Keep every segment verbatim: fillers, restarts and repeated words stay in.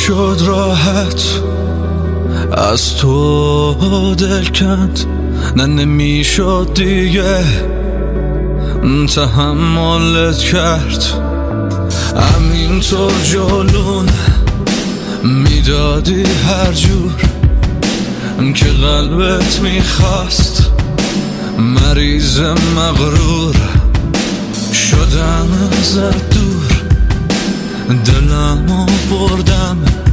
نمیشد راحت از تو دل کند، نه نمیشد دیگه تحملت کرد. همینطور جلون میدادی هر جور که قلبت میخواست، مریض مغرور شدم ازت دور، دلمو بردم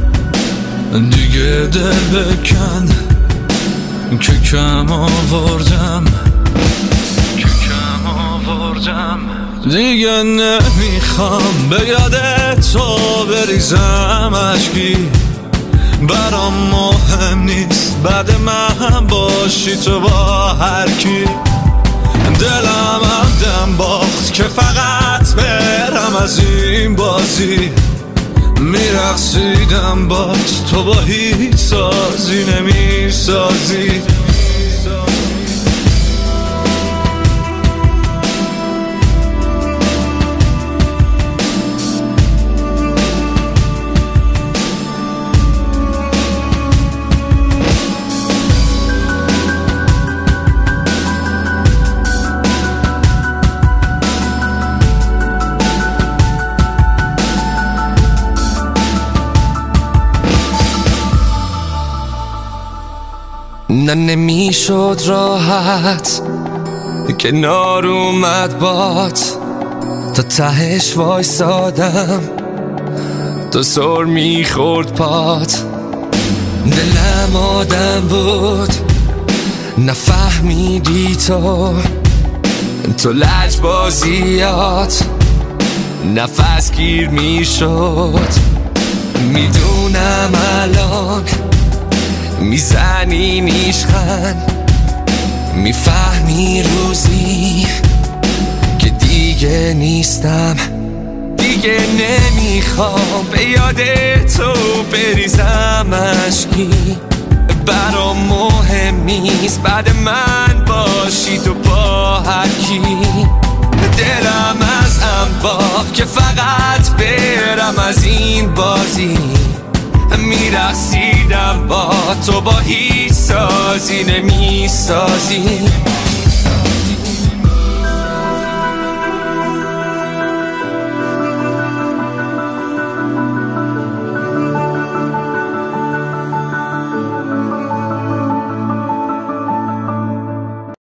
دیگه دل بکن که کم آوردم که کم آوردم. دیگه نمیخوام به یاد تو بریزم اشکی، برام مهم نیست بعد من باشی تو با هر کی. دلم هم دم باخت که فقط برم از این بازی، میرقصیدم بات تو با هیچ سازی نمیسازی. نه نمیشد راحت کنار اومد بات، تا تهش وایسادم تو سر میخورد پات. دلم آدم بود نفهمیدی تو، تو لجبازیات نفس گیر میشد. میدونم الان میزنی نیشخن، میفهمی روزی که دیگه نیستم. دیگه نمیخوام به یاد تو بریزم اشکی، برام مهم نیست بعد من باشی تو با هر کی. دلم از هم باخت که فقط برم از این بازی، میرقصیدم با تو با هیچ سازی نمیسازی.